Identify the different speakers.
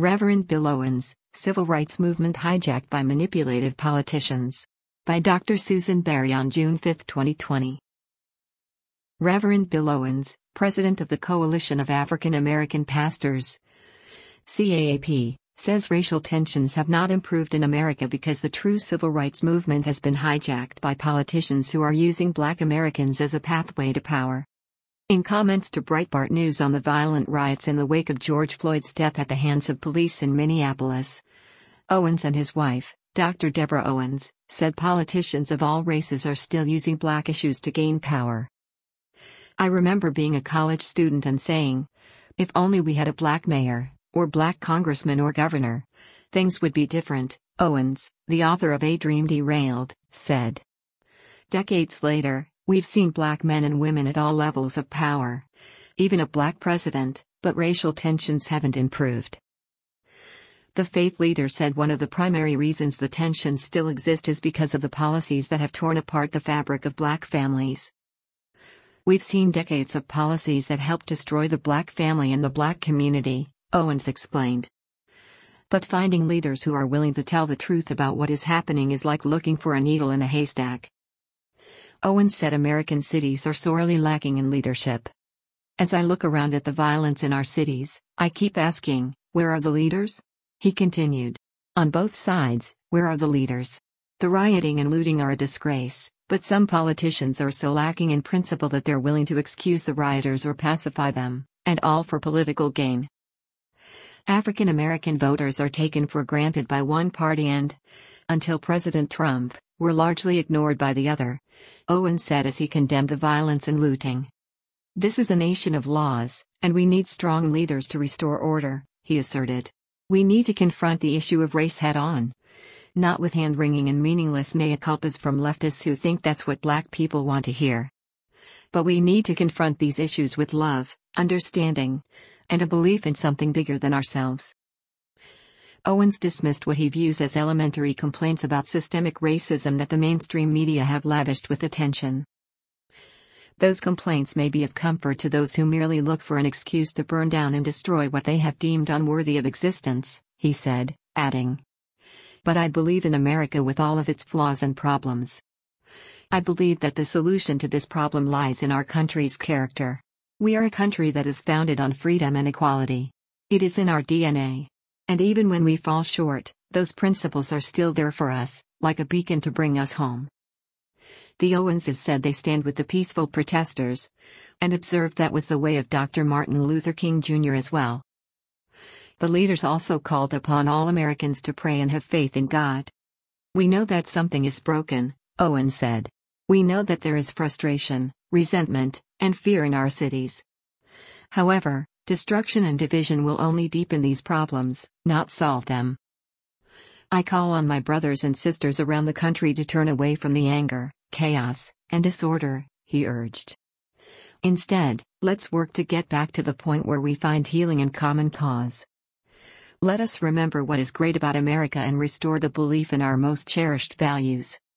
Speaker 1: Reverend Bill Owens, Civil Rights Movement Hijacked by Manipulative Politicians. By Dr. Susan Berry on June 5, 2020. Reverend Bill Owens, president of the Coalition of African American Pastors, CAAP, says racial tensions have not improved in America because the true civil rights movement has been hijacked by politicians who are using Black Americans as a pathway to power. In comments to Breitbart News on the violent riots in the wake of George Floyd's death at the hands of police in Minneapolis, Owens and his wife, Dr. Deborah Owens, said politicians of all races are still using Black issues to gain power. I remember being a college student and saying, if only we had a Black mayor, or Black congressman or governor, things would be different, Owens, the author of A Dream Derailed, said. Decades later, we've seen Black men and women at all levels of power, even a Black president, but racial tensions haven't improved. The faith leader said one of the primary reasons the tensions still exist is because of the policies that have torn apart the fabric of Black families. We've seen decades of policies that help destroy the Black family and the Black community, Owens explained. But finding leaders who are willing to tell the truth about what is happening is like looking for a needle in a haystack. Owens said American cities are sorely lacking in leadership. As I look around at the violence in our cities, I keep asking, where are the leaders? He continued. On both sides, where are the leaders? The rioting and looting are a disgrace, but some politicians are so lacking in principle that they're willing to excuse the rioters or pacify them, and all for political gain. African American voters are taken for granted by one party and, until President Trump, were largely ignored by the other, Owens said as he condemned the violence and looting. This is a nation of laws, and we need strong leaders to restore order, he asserted. We need to confront the issue of race head-on, not with hand-wringing and meaningless mea culpas from leftists who think that's what Black people want to hear. But we need to confront these issues with love, understanding, and a belief in something bigger than ourselves. Owens dismissed what he views as elementary complaints about systemic racism that the mainstream media have lavished with attention. Those complaints may be of comfort to those who merely look for an excuse to burn down and destroy what they have deemed unworthy of existence, he said, adding. But I believe in America with all of its flaws and problems. I believe that the solution to this problem lies in our country's character. We are a country that is founded on freedom and equality. It is in our DNA. And even when we fall short, those principles are still there for us, like a beacon to bring us home. The Owenses said they stand with the peaceful protesters, and observed that was the way of Dr. Martin Luther King Jr. as well. The leaders also called upon all Americans to pray and have faith in God. We know that something is broken, Owens said. We know that there is frustration, resentment, and fear in our cities. However, destruction and division will only deepen these problems, not solve them. I call on my brothers and sisters around the country to turn away from the anger, chaos, and disorder, he urged. Instead, let's work to get back to the point where we find healing and common cause. Let us remember what is great about America and restore the belief in our most cherished values.